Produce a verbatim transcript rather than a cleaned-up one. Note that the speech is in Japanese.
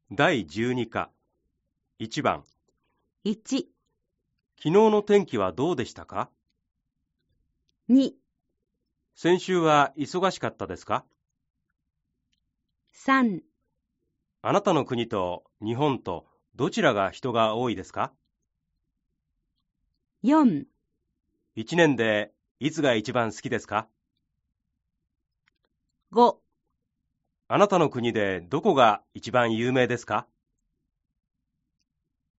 だいじゅうに課いちばん。 いち、 昨日の天気はどうでしたか？ に、 先週は忙しかったですか？ さん、 あなたの国と日本とどちらが人が多いですか？ よん、 いちねんでいつが一番好きですか？ ご。 あなたの国でどこが一番有名ですか？